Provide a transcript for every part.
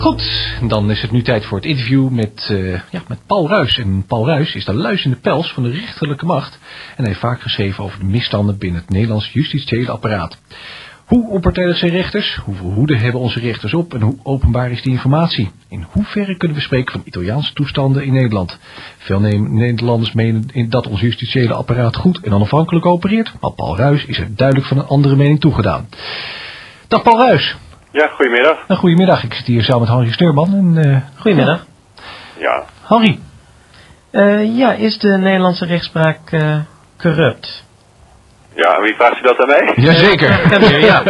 Goed, dan is het nu tijd voor het interview met Paul Ruys. En Paul Ruys is de luis in de pels van de rechterlijke macht. En hij heeft vaak geschreven over de misstanden binnen het Nederlands justitiële apparaat. Hoe onpartijdig zijn rechters? Hoeveel hoede hebben onze rechters op? En hoe openbaar is die informatie? In hoeverre kunnen we spreken van Italiaanse toestanden in Nederland? Veel Nederlanders menen dat ons justitiële apparaat goed en onafhankelijk opereert. Maar Paul Ruys is er duidelijk van een andere mening toegedaan. Dag Paul Ruys. Ja, goedemiddag. Goedemiddag, ik zit hier samen met Henry Steurman. Goedemiddag. Ja. Henry. Is de Nederlandse rechtspraak corrupt? Ja, wie vraagt u dat aan mij? Jazeker. Ja.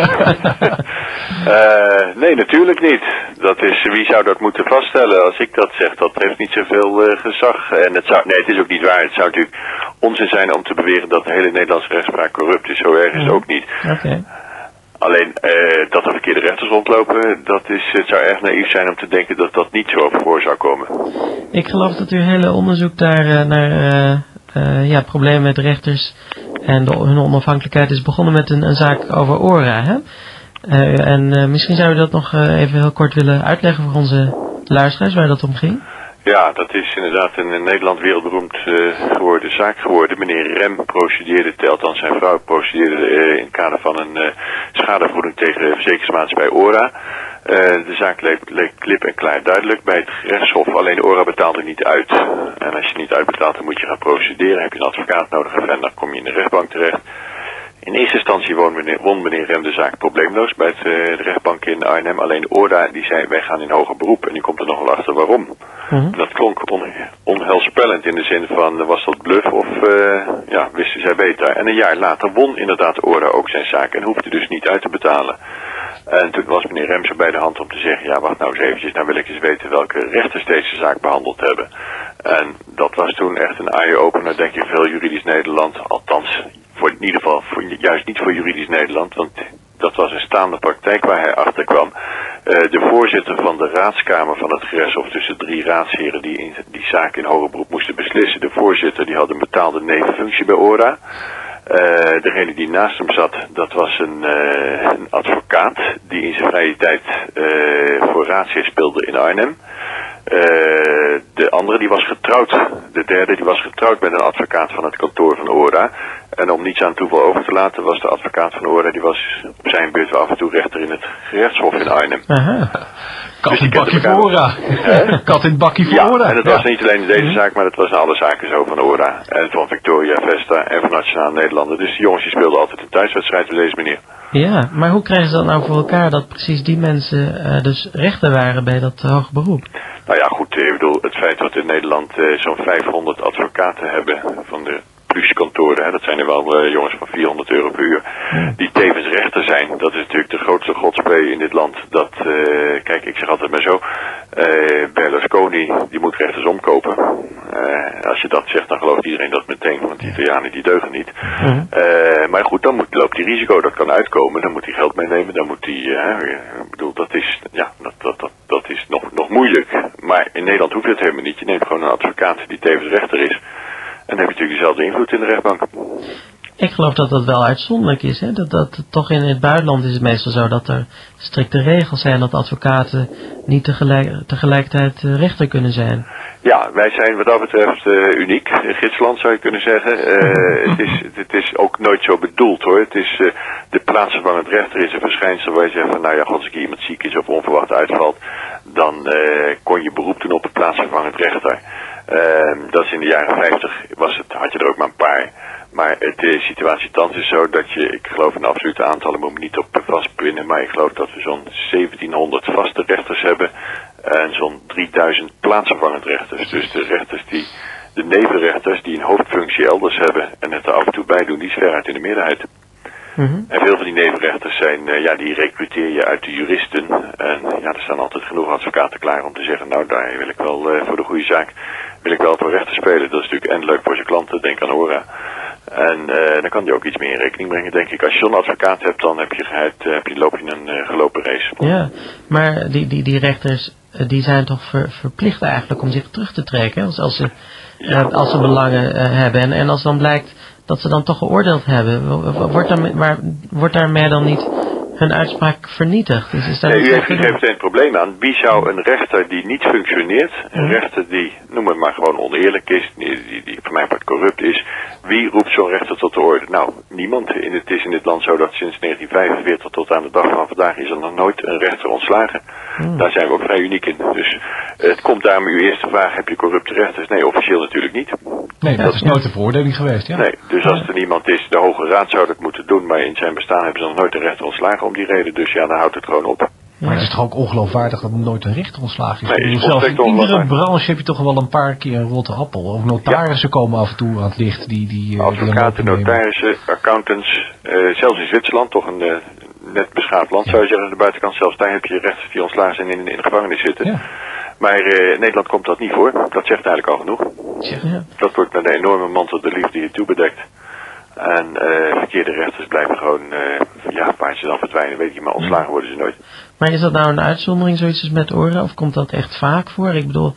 Nee, natuurlijk niet. Wie zou dat moeten vaststellen? Als ik dat zeg, dat heeft niet zoveel gezag. En het is ook niet waar. Het zou natuurlijk onzin zijn om te beweren dat de hele Nederlandse rechtspraak corrupt is. Zo erg is het ook niet. Okay. Alleen dat er verkeerde rechters rondlopen, het zou erg naïef zijn om te denken dat dat niet zo voor zou komen. Ik geloof dat uw hele onderzoek daar naar problemen met rechters en hun onafhankelijkheid is begonnen met een zaak over ORA. Hè? Misschien zou u dat nog even heel kort willen uitleggen voor onze luisteraars waar dat om ging. Ja, dat is inderdaad een in Nederland wereldberoemd geworden zaak geworden. Meneer Rem procedeerde, althans zijn vrouw procedeerde in het kader van een schadevergoeding tegen de verzekeringsmaatschappij ORA. De zaak leek klip en klaar duidelijk bij het gerechtshof, alleen de ORA betaalde niet uit. En als je niet uitbetaalt, dan moet je gaan procederen, heb je een advocaat nodig en dan kom je in de rechtbank terecht. In eerste instantie won meneer Rem de zaak probleemloos bij de rechtbank in Arnhem. Alleen ORA die zei, wij gaan in hoger beroep. En die komt er nog wel achter waarom. Dat klonk onheilspellend in de zin van, was dat bluff of wisten zij beter. En een jaar later won inderdaad ORA ook zijn zaak en hoefde dus niet uit te betalen. En toen was meneer Rem zo bij de hand om te zeggen, ja wacht nou eens eventjes, nou wil ik eens weten welke rechters deze zaak behandeld hebben. En dat was toen echt een eye-opener, denk ik, voor heel juridisch Nederland. Althans, in ieder geval juist niet voor juridisch Nederland, want dat was een staande praktijk waar hij achter kwam. De voorzitter van de raadskamer van het gerechtshof, tussen 3 raadsheren die die zaak in hoger beroep moesten beslissen. De voorzitter die had een betaalde nevenfunctie bij ORA. Degene die naast hem zat, dat was een advocaat die in zijn vrije tijd voor raadsheer speelde in Arnhem. De andere die was getrouwd. De derde die was getrouwd met een advocaat van het kantoor van ORA. En om niets aan toeval over te laten was de advocaat van ORA, die was op zijn beurt af en toe rechter in het gerechtshof in Arnhem. Aha. Kat in het bakkie voor ORA. Kat in het bakkie voor ORA. En dat was niet alleen in deze zaak, maar dat was in alle zaken zo van ORA. En van Victoria Vesta en van Nationale Nederlanden. Dus die jongens die speelden altijd een thuiswedstrijd met deze meneer. Ja, maar hoe krijgen ze dat nou voor elkaar dat precies die mensen dus rechter waren bij dat hoger beroep? Nou ja, goed, ik bedoel, het feit dat we in Nederland zo'n 500 advocaten hebben van de pluskantoren, dat zijn er wel jongens van €400 per uur, die tevens rechter zijn. Dat is natuurlijk de grootste godsplee in dit land. Kijk, ik zeg altijd maar zo, Berlusconi, die moet rechters omkopen. Als je dat zegt, dan gelooft iedereen dat meteen, want die Italianen die deugen niet. Maar goed, dan loopt die risico, dat kan uitkomen, dan moet hij geld meenemen, dan moet hij, ik bedoel, dat is nog moeilijk. Maar in Nederland hoeft het helemaal niet. Je neemt gewoon een advocaat die tevens rechter is. En dan heb je natuurlijk dezelfde invloed in de rechtbank. Ik geloof dat dat wel uitzonderlijk is. Hè? Dat toch in het buitenland is het meestal zo dat er strikte regels zijn dat advocaten niet tegelijkertijd rechter kunnen zijn. Ja, wij zijn wat dat betreft uniek. Gidsland zou je kunnen zeggen. Het is ook nooit zo bedoeld hoor. Het is de plaatsvervangend rechter is een verschijnsel waar je zegt van nou ja, als iemand ziek is of onverwacht uitvalt, dan kon je beroep doen op de plaatsvervangend rechter. Dat is in de jaren 50 had je er ook maar een paar. Maar de situatie thans is zo dat je, ik geloof in absolute aantallen, moet me niet op vastpinnen, maar ik geloof dat we zo'n 1700 vaste rechters hebben en zo'n 3000 plaatsvervangend rechters. Dus de rechters de nevenrechters die een hoofdfunctie elders hebben en het er af en toe bij doen, die is veruit in de meerderheid. En veel van die nevenrechters zijn, die recruteer je uit de juristen. En ja, er staan altijd genoeg advocaten klaar om te zeggen, nou daar wil ik wel voor de goede zaak, wil ik wel voor rechter spelen. Dat is natuurlijk en leuk voor zijn klanten, denk aan ORA. En dan kan die ook iets meer in rekening brengen, denk ik. Als je zo'n advocaat hebt, dan loop je een gelopen race. Ja, maar die rechters, die zijn toch verplicht eigenlijk om zich terug te trekken, als ze belangen hebben. En als dan blijkt dat ze dan toch geoordeeld hebben, wordt daarmee dan niet hun uitspraak vernietigt. Dus is daar nee, u heeft meteen het probleem aan. Wie zou een rechter die niet functioneert, een rechter die, noem het maar gewoon oneerlijk is, die voor mij part corrupt is, wie roept zo'n rechter tot de orde? Nou, niemand. Het is in dit land zo dat sinds 1945 tot aan de dag van vandaag is er nog nooit een rechter ontslagen. Daar zijn we ook vrij uniek in. Dus het komt daarom uw eerste vraag, heb je corrupte rechters? Nee, officieel natuurlijk niet. Nee, dat is nooit de veroordeling geweest, ja. Nee, dus als er niemand is, de Hoge Raad zou dat moeten doen, maar in zijn bestaan hebben ze nog nooit een rechter ontslagen om die reden. Dus ja, dan houdt het gewoon op. Maar het is toch ook ongeloofwaardig dat er nooit een rechter ontslagen is? Nee, Zelfs in iedere branche heb je toch wel een paar keer een rotte appel. Of notarissen komen af en toe aan het licht. Advocaten, notarissen, accountants, zelfs in Zwitserland, toch een net beschaafd land zou je zeggen aan de buitenkant. Zelfs daar heb je rechters die ontslagen zijn in de gevangenis zitten. Ja. Maar in Nederland komt dat niet voor. Dat zegt eigenlijk al genoeg. Ja. Dat wordt met een enorme mantel de liefde hier toe bedekt. En verkeerde rechters blijven gewoon, waar ze dan verdwijnen, weet je, maar ontslagen worden ze nooit. Maar is dat nou een uitzondering, zoiets als met ORA, of komt dat echt vaak voor? Ik bedoel,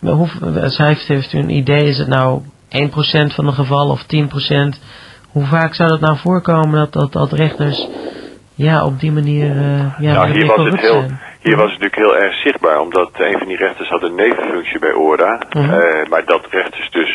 heeft u een idee, is het nou 1% van de gevallen of 10%? Hoe vaak zou dat nou voorkomen dat rechters op die manier hier was het natuurlijk heel erg zichtbaar, omdat een van die rechters had een nevenfunctie bij ORA, maar dat rechters dus,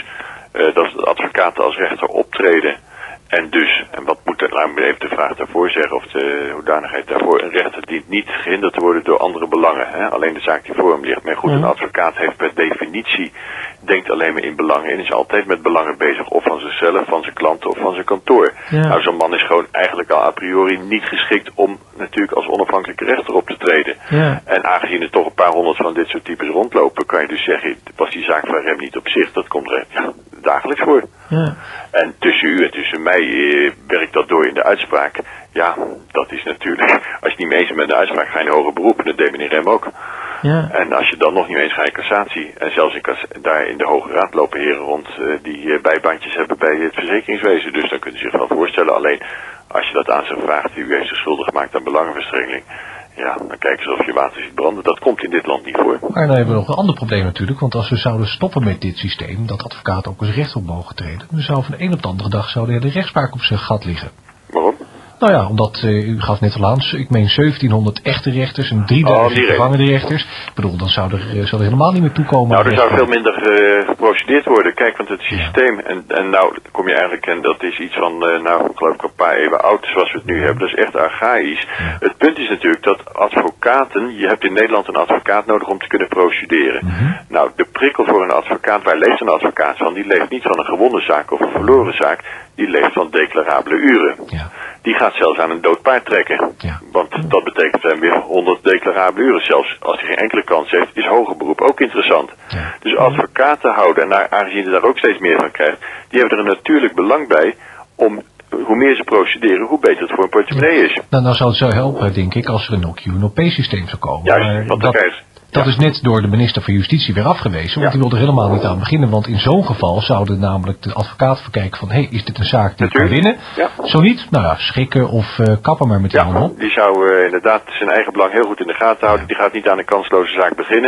dat advocaten als rechter optreden. En wat moet er, laat me even de vraag daarvoor zeggen, of de hoedanigheid daarvoor, een rechter dient niet gehinderd te worden door andere belangen. Hè? Alleen de zaak die voor hem ligt. Maar goed, een advocaat heeft per definitie, denkt alleen maar in belangen en is altijd met belangen bezig, of van zichzelf, van zijn klanten of van zijn kantoor. Ja. Nou, zo'n man is gewoon eigenlijk al a priori niet geschikt om natuurlijk als onafhankelijke rechter op te treden. Ja. En aangezien er toch een paar honderd van dit soort types rondlopen, kan je dus zeggen, was die zaak van hem niet op zich, dat komt er dagelijks voor. Ja. En tussen u en tussen mij werkt dat door in de uitspraak. Ja, dat is natuurlijk, als je niet mee eens bent met de uitspraak, ga je in hoger beroep. Dat deed meneer Rem ook. Ja. En als je dan nog niet eens ga je cassatie. En zelfs daar in de Hoge Raad lopen heren rond die bijbandjes hebben bij het verzekeringswezen. Dus dan kunt u zich wel voorstellen. Alleen als je dat aan ze vraagt, u heeft zich schuldig gemaakt aan belangenverstrengeling. Ja, dan kijken ze of je water ziet branden. Dat komt in dit land niet voor. Maar dan hebben we nog een ander probleem natuurlijk. Want als we zouden stoppen met dit systeem, dat advocaten ook als rechter op mogen treden, dan zou van de een op de andere dag de hele rechtspraak op zijn gat liggen. Waarom? Nou ja, omdat u gaf net al aan, ik meen 1700 echte rechters en 3000 gevangene rechters. Ik bedoel, dan zou er helemaal niet meer toekomen. Nou, er zou veel minder geprocedeerd worden. Kijk, want het systeem, en nou kom je eigenlijk, en dat is iets van, geloof ik een paar eeuwen oud zoals we het nu hebben. Dat is echt archaïs. Ja. Het punt is natuurlijk dat advocaten, je hebt in Nederland een advocaat nodig om te kunnen procederen. Nou, de prikkel voor een advocaat, waar leeft een advocaat van? Die leeft niet van een gewonnen zaak of een verloren zaak. Die leeft van declarabele uren. Ja. Die gaat zelfs aan een dood paard trekken. Ja. Want dat betekent hem weer 100 declarabele uren. Zelfs als hij geen enkele kans heeft, is hoger beroep ook interessant. Ja. Dus advocaten houden, en aangezien je daar ook steeds meer van krijgt, die hebben er een natuurlijk belang bij om, hoe meer ze procederen, hoe beter het voor een portemonnee is. Nou zou het zo helpen, denk ik, als er een QNOP-systeem zou komen. Juist, want dat is net door de minister van Justitie weer afgewezen, want die wilde er helemaal niet aan beginnen. Want in zo'n geval zouden namelijk de advocaat verkijken van, is dit een zaak die ik kan winnen? Ja. Zo niet, schikken of kappen maar met de handel. Die zou inderdaad zijn eigen belang heel goed in de gaten houden. Die gaat niet aan een kansloze zaak beginnen.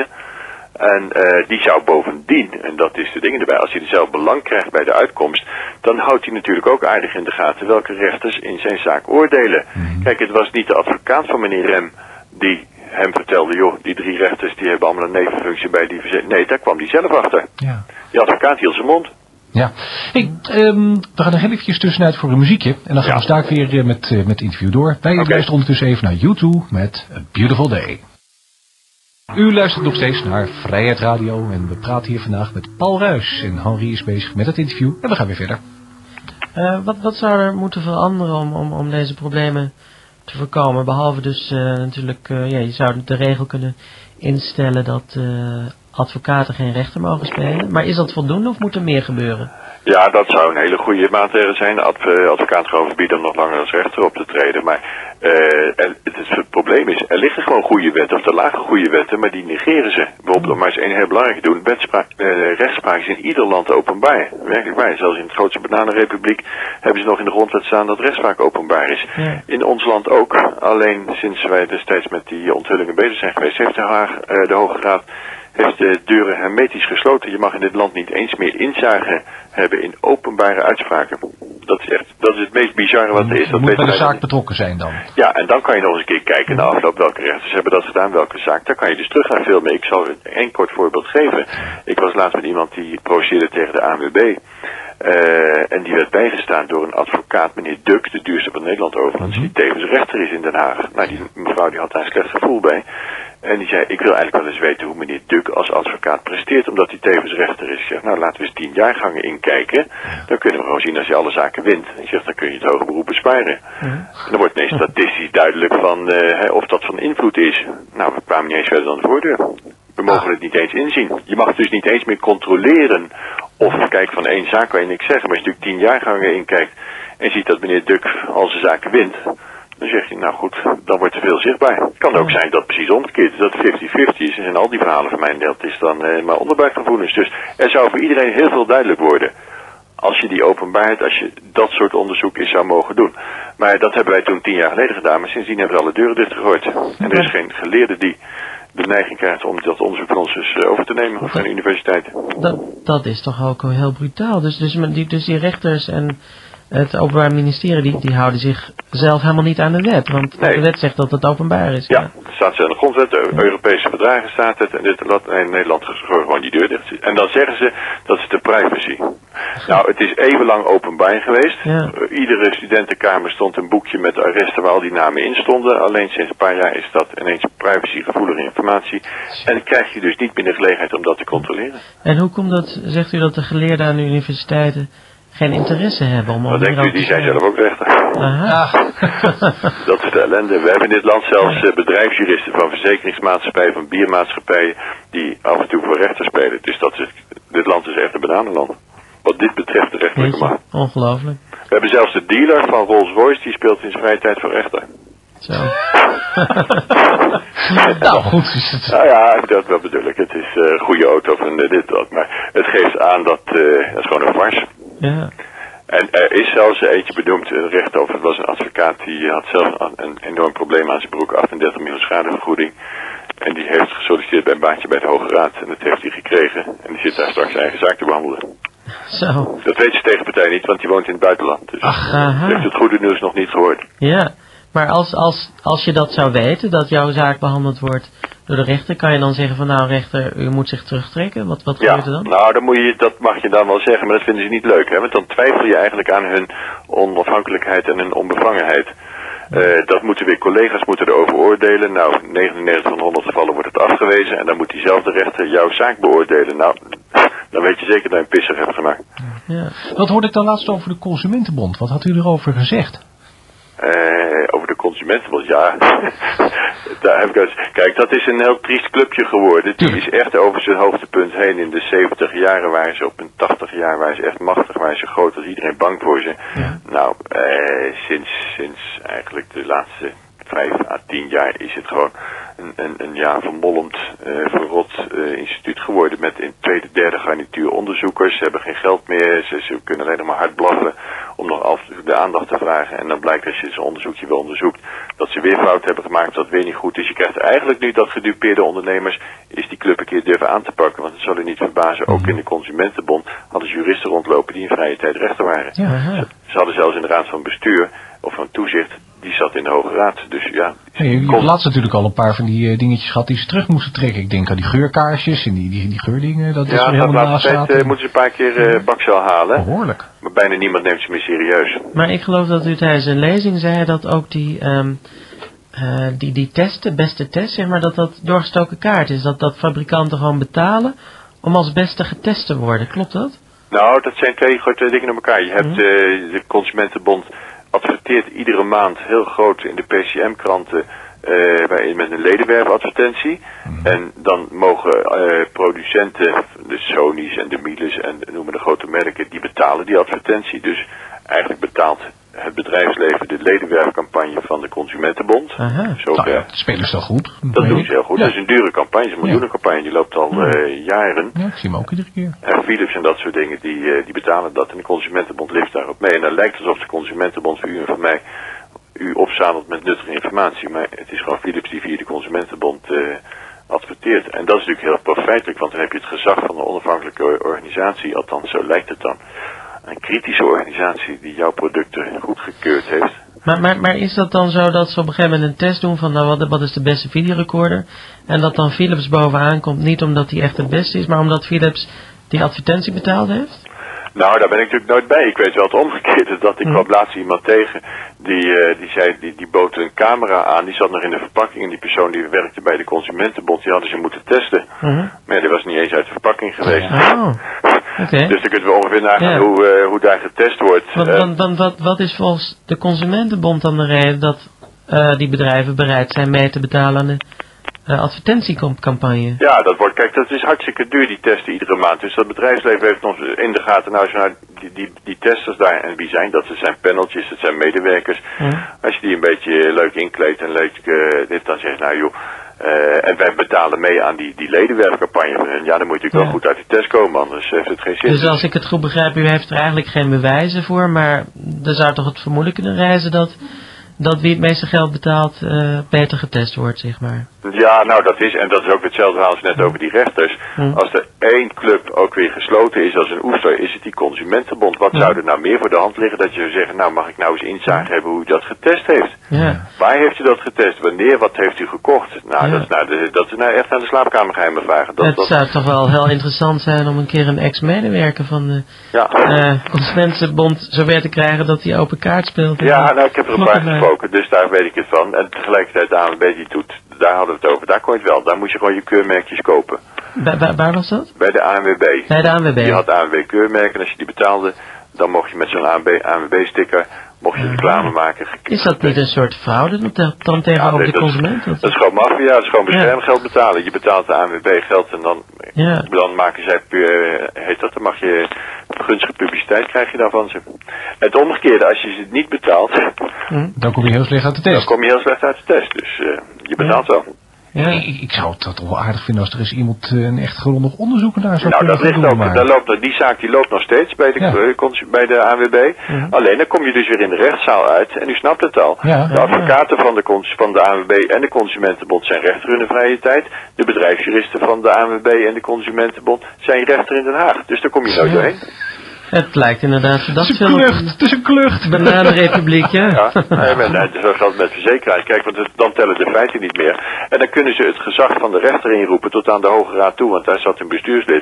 En die zou bovendien, en dat is de ding erbij, als hij er zelf belang krijgt bij de uitkomst, dan houdt hij natuurlijk ook aardig in de gaten welke rechters in zijn zaak oordelen. Kijk, het was niet de advocaat van meneer Rem die hem vertelde, die 3 rechters die hebben allemaal een nevenfunctie bij die verzekering. Nee, daar kwam hij zelf achter. Ja. Die advocaat hield zijn mond. Ja. Hey, we gaan er heel eventjes tussenuit voor een muziekje. En dan gaan we straks weer met het interview door. Wij luisteren ondertussen even naar U2 met A Beautiful Day. U luistert nog steeds naar Vrijheid Radio. En we praten hier vandaag met Paul Ruys. En Henri is bezig met het interview. En we gaan weer verder. Wat zou er moeten veranderen om deze problemen te voorkomen? Behalve dus natuurlijk, je zou de regel kunnen instellen dat advocaten geen rechter mogen spelen. Maar is dat voldoende of moet er meer gebeuren? Ja, dat zou een hele goede maatregel zijn. Advocaten gewoon verbieden om nog langer als rechter op te treden. Maar het probleem is, er liggen gewoon goede wetten, of er lagen goede wetten, maar die negeren ze. Bijvoorbeeld, om maar eens één heel belangrijk te doen, rechtspraak is in ieder land openbaar. Werkelijk waar. Zelfs in het grootste bananenrepubliek hebben ze nog in de grondwet staan dat rechtspraak openbaar is. Ja. In ons land ook. Alleen sinds wij destijds met die onthullingen bezig zijn geweest, heeft de Hoge Raad heeft de deuren hermetisch gesloten. Je mag in dit land niet eens meer inzage hebben in openbare uitspraken. Dat is het meest bizarre wat er is. Je moet bij de zaak betrokken zijn dan. Ja, en dan kan je nog eens een keer kijken na afloop welke rechters hebben dat gedaan, welke zaak. Daar kan je dus terug naar filmen. Ik zal één kort voorbeeld geven. Ik was laatst met iemand die procedeerde tegen de ANWB. En die werd bijgestaan door een advocaat, meneer Duk, de duurste van Nederland overigens, die tevens rechter is in Den Haag. Nou, die mevrouw die had daar een slecht gevoel bij. En die zei, ik wil eigenlijk wel eens weten hoe meneer Duk als advocaat presteert, omdat hij tevens rechter is. Ik zeg, nou laten we eens 10 jaargangen inkijken. Dan kunnen we gewoon zien als je alle zaken wint. Ik zeg, dan kun je het hoge beroep besparen. En dan wordt ineens statistisch duidelijk van of dat van invloed is. Nou, we kwamen niet eens verder dan de voordeur. We mogen het niet eens inzien. Je mag dus niet eens meer controleren of kijk van één zaak kan je niks zeggen. Maar als je natuurlijk 10 jaargangen inkijkt en ziet dat meneer Duk al zijn zaken wint, dan zeg je, nou goed, dan wordt er veel zichtbaar. Het kan ook zijn dat het precies omgekeerd is, dat het 50-50 is. En al die verhalen van mij, dat is dan maar onderbuikgevoelens. Dus er zou voor iedereen heel veel duidelijk worden als je die openbaarheid, als je dat soort onderzoek eens zou mogen doen. Maar dat hebben wij toen 10 jaar geleden gedaan, maar sindsdien hebben we alle deuren dichtgegooid. En er is geen geleerde die de neiging krijgt om dat onderzoek van ons dus over te nemen, of geen universiteit. Dat is toch ook heel brutaal. Dus die rechters en het Openbaar Ministerie, die houden zich zelf helemaal niet aan de wet. Want de wet zegt dat het openbaar is. Ja, het staat in de grondwet, de Europese verdragen staat het. En in Nederland gewoon die deur dicht. En dan zeggen ze, dat is de privacy. Nou, het is eeuwenlang openbaar geweest. Ja. Iedere studentenkamer stond een boekje met arresten waar al die namen in stonden. Alleen sinds een paar jaar is dat ineens privacygevoelige informatie. En krijg je dus niet meer de gelegenheid om dat te controleren. En hoe komt dat, zegt u, dat de geleerden aan de universiteiten geen interesse hebben om... Wat denkt u, die zijn zelf ook rechter. Aha. Dat is de ellende. We hebben in dit land zelfs bedrijfsjuristen van verzekeringsmaatschappijen, van biermaatschappijen, die af en toe voor rechter spelen. Dus dit land is echt een bananenland. Wat dit betreft de rechterlijke macht. Ongelooflijk. We hebben zelfs de dealer van Rolls-Royce, die speelt in zijn vrije tijd voor rechter. Zo. Nou goed. Nou ja, dat bedoel ik. Het is een goede auto van dit dat. Maar het geeft aan dat is gewoon een farce. Ja. En er is zelfs eentje benoemd, een rechter over, het was een advocaat, die had zelf een enorm probleem aan zijn broek, 38 miljoen schadevergoeding. En die heeft gesolliciteerd bij een baantje bij de Hoge Raad. En dat heeft hij gekregen. En die zit daar straks zijn eigen zaak te behandelen. Zo. Dat weet zijn tegenpartij niet, want die woont in het buitenland. Dus heeft het goede nieuws nog niet gehoord. Ja, maar als je dat zou weten, dat jouw zaak behandeld wordt door de rechter, kan je dan zeggen van nou rechter, u moet zich terugtrekken? Wat gebeurt er dan? Nou, dat mag je dan wel zeggen, maar dat vinden ze niet leuk. Hè? Want dan twijfel je eigenlijk aan hun onafhankelijkheid en hun onbevangenheid. Dat moeten weer collega's erover oordelen. Nou, 99 van 100 gevallen wordt het afgewezen. En dan moet diezelfde rechter jouw zaak beoordelen. Nou, dan weet je zeker dat je een pisser hebt gemaakt. Ja. Wat hoorde ik dan laatst over de Consumentenbond? Wat had u erover gezegd? Over de Consumentenbond, ja. Daar heb ik kijk, dat is een heel triest clubje geworden. Die is echt over zijn hoogtepunt heen. In de 70 jaren waren ze, op een 80 jaar waren ze echt machtig, waren ze groot, was iedereen bang voor ze. Ja. Nou, sinds eigenlijk de laatste 5 à 10 jaar is het gewoon een vermolmd, verrot instituut geworden met in tweede, derde garnituur onderzoekers. Ze hebben geen geld meer, ze kunnen alleen nog maar hard blaffen om nog de aandacht te vragen. En dan blijkt als je zo'n onderzoekje wel onderzoekt, dat ze weer fout hebben gemaakt, dat weer niet goed is. Je krijgt eigenlijk nu dat gedupeerde ondernemers is die club een keer durven aan te pakken. Want het zal u niet verbazen, ook in de Consumentenbond hadden ze juristen rondlopen die in vrije tijd rechter waren. Ja, Ze hadden zelfs in de raad van bestuur of van toezicht, die zat in de Hoge Raad. Dus ja. Je hebt laatst natuurlijk al een paar van die dingetjes gehad die ze terug moesten trekken. Ik denk aan die geurkaarsjes en die geurdingen. Dat is er helemaal naast staat. Ja, moeten ze een paar keer bakcel halen. Behoorlijk. Maar bijna niemand neemt ze meer serieus. Maar ik geloof dat u tijdens een lezing zei dat ook die testen, beste test, zeg maar, dat doorgestoken kaart is. Dat fabrikanten gewoon betalen om als beste getest te worden. Klopt dat? Nou, dat zijn twee grote dingen op elkaar. Je hebt de Consumentenbond adverteert iedere maand heel groot in de PCM-kranten met een ledenwerfadvertentie. En dan mogen producenten, de Sony's en de Miele's en noemen de grote merken, die betalen die advertentie. Dus eigenlijk betaalt het bedrijfsleven de ledenwerfcampagne van de Consumentenbond. Nou ja, dat spelen ze wel goed. Dat doen ze heel goed. Ja. Dat is een dure campagne, het is een miljoenencampagne, die loopt al jaren. Ja, ik zie hem ook iedere keer. En Philips en dat soort dingen, die betalen dat. En de Consumentenbond leeft daarop mee. En dan lijkt alsof de Consumentenbond voor u en voor mij u opzadelt met nuttige informatie. Maar het is gewoon Philips die via de Consumentenbond adverteert. En dat is natuurlijk heel profijtelijk, want dan heb je het gezag van een onafhankelijke organisatie, althans zo lijkt het dan. Een kritische organisatie die jouw producten goedgekeurd heeft. Maar is dat dan zo dat ze op een gegeven moment een test doen van nou, wat is de beste videorecorder? En dat dan Philips bovenaan komt, niet omdat die echt het beste is, maar omdat Philips die advertentie betaald heeft? Nou, daar ben ik natuurlijk nooit bij. Ik weet wel het omgekeerde, dat ik kwam laatst iemand tegen, die bood een camera aan, die zat nog in de verpakking en die persoon die werkte bij de Consumentenbond, die hadden ze moeten testen. Maar ja, die was niet eens uit de verpakking geweest. Okay. Dus dan kunnen we ongeveer nagaan hoe daar getest wordt. Wat is volgens de Consumentenbond dan de reden dat die bedrijven bereid zijn mee te betalen aan de advertentiecampagne? Ja, kijk, dat is hartstikke duur, die testen iedere maand. Dus dat bedrijfsleven heeft ons in de gaten, nou, als je die testers daar, en wie zijn dat? Het zijn paneltjes, het zijn medewerkers. Als je die een beetje leuk inkleedt en leuk dan zeg je, nou joh, en wij betalen mee aan die ledenwerfcampagne van hen. Ja, dan moet je natuurlijk wel goed uit de test komen, anders heeft het geen zin. Dus als ik het goed begrijp, u heeft er eigenlijk geen bewijzen voor, maar er zou toch het vermoeden kunnen reizen dat wie het meeste geld betaalt beter getest wordt, zeg maar. Ja, nou dat is ook hetzelfde verhaal als net over die rechters. Als er één club ook weer gesloten is als een oester, is het die Consumentenbond. Wat zou er nou meer voor de hand liggen dat je zou zeggen, nou mag ik nou eens inzage hebben hoe u dat getest heeft? Ja. Waar heeft u dat getest? Wanneer? Wat heeft u gekocht? Nou, dat is nou echt aan de slaapkamergeheimen vragen. Het zou toch wel heel interessant zijn om een keer een ex-medewerker van de Consumentenbond zover te krijgen dat hij open kaart speelt. Ja, nou ik heb er een paar gesproken, dus daar weet ik het van. En tegelijkertijd de ANWB die doet, daar hadden we het over, daar kon je het wel. Daar moest je gewoon je keurmerkjes kopen. Waar was dat? Bij de ANWB. Bij de ANWB. Die had ANWB keurmerken en als je die betaalde, dan mocht je met zo'n ANWB-sticker mocht je reclame maken. Is dat niet een soort fraude dan tegenover de consument? Dat is gewoon maffia, dat is gewoon beschermgeld betalen. Je betaalt de ANWB geld en dan maken zij, dan mag je gunstige publiciteit krijg je daarvan ze. Het omgekeerde, als je het niet betaalt, dan kom je heel slecht uit de test. Dan kom je heel slecht uit de test, dus je betaalt wel. Ja. Ik zou het toch wel aardig vinden als er eens iemand een echt grondig onderzoek naar zou kunnen doen. Nou, dat ligt ook, die zaak die loopt nog steeds bij de ANWB. Alleen dan kom je dus weer in de rechtszaal uit en u snapt het al. De advocaten van de ANWB en de Consumentenbond zijn rechter in de vrije tijd. De bedrijfsjuristen van de ANWB en de Consumentenbond zijn rechter in Den Haag. Dus daar kom je nooit doorheen. Het lijkt inderdaad het is een klucht. Bananenrepubliek, ja. Het is ook altijd met verzekeraars. Kijk, want dan tellen de feiten niet meer. En dan kunnen ze het gezag van de rechter inroepen tot aan de Hoge Raad toe, want daar zat een bestuurslid.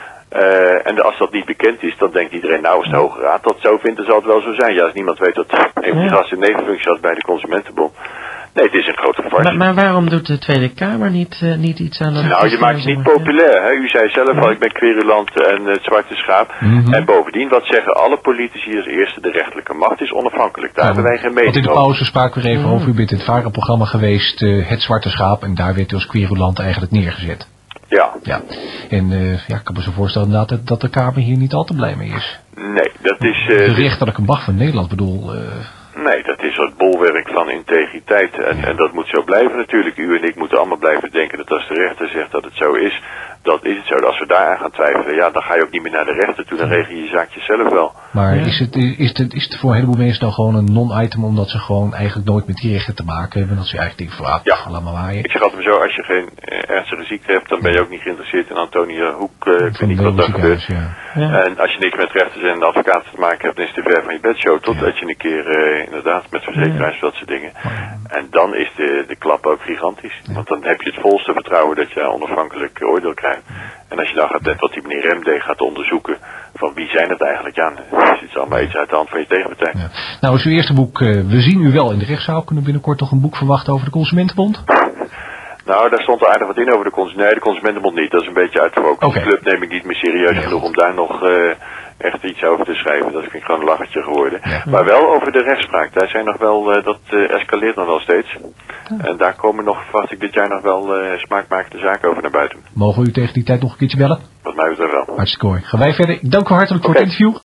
En als dat niet bekend is, dan denkt iedereen, nou is de Hoge Raad dat zo vindt, dan zal het wel zo zijn. Ja, als niemand weet dat een van die gasten een nevenfunctie had bij de Consumentenbond. Nee, het is een grote farce. Maar waarom doet de Tweede Kamer niet iets aan dat? Nou, je maakt het niet populair. Hè? U zei zelf al, ik ben querulant en het zwarte schaap. En bovendien, wat zeggen alle politici als eerste? De rechterlijke macht is onafhankelijk. Daar hebben wij geen mening over. Want in de pauze spraken we even over, u bent in het VARA-programma geweest, het zwarte schaap. En daar werd u als querulant eigenlijk neergezet. Ja. En ik kan me zo voorstellen inderdaad dat de Kamer hier niet al te blij mee is. Nee, dat is... de rechterlijke macht van Nederland, bedoel... Nee, dat is het bolwerk van integriteit. En dat moet zo blijven natuurlijk. U en ik moeten allemaal blijven denken dat als de rechter zegt dat het zo is, dat is het zo. Als we daaraan gaan twijfelen, ja, dan ga je ook niet meer naar de rechter toe. Dan regel je je zaakje zelf wel. Maar is het voor een heleboel mensen dan gewoon een non-item, omdat ze gewoon eigenlijk nooit met die rechter te maken hebben? Dat ze eigenlijk denken van, laat maar waaien. Ik zeg altijd maar zo, als je geen ernstige ziekte hebt, dan ben je ook niet geïnteresseerd in Antonia Hoek. Ik weet niet wat daar gebeurt. En als je niks met rechters en advocaten te maken hebt, dan is het te ver van je bedshow. Totdat je een keer inderdaad met verzekeraars dat soort dingen. En dan is de klap ook gigantisch. Want dan heb je het volste vertrouwen dat je onafhankelijk oordeel krijgt. En als je dan gaat, net wat die meneer Remde gaat onderzoeken, van wie zijn het eigenlijk? Ja, dan zit allemaal iets uit de hand van je tegenpartij. Ja. Nou, is uw eerste boek, we zien u wel in de rechtszaal. Kunnen we binnenkort toch een boek verwachten over de Consumentenbond? Nou, daar stond er aardig wat in over de Consumentenbond. Nee, de Consumentenbond niet. Dat is een beetje uit de focus. De club neem ik niet meer serieus genoeg om daar nog echt iets over te schrijven. Dat vind ik gewoon een lachertje geworden. Ja. Maar wel over de rechtspraak. Daar zijn nog wel, dat escaleert nog wel steeds. En daar komen nog, verwacht ik dit jaar nog wel smaakmakende zaken over naar buiten. Mogen we u tegen die tijd nog een keertje bellen? Wat mij betreft wel. Hartstikke mooi. Gaan wij verder. Ik dank u hartelijk voor het interview.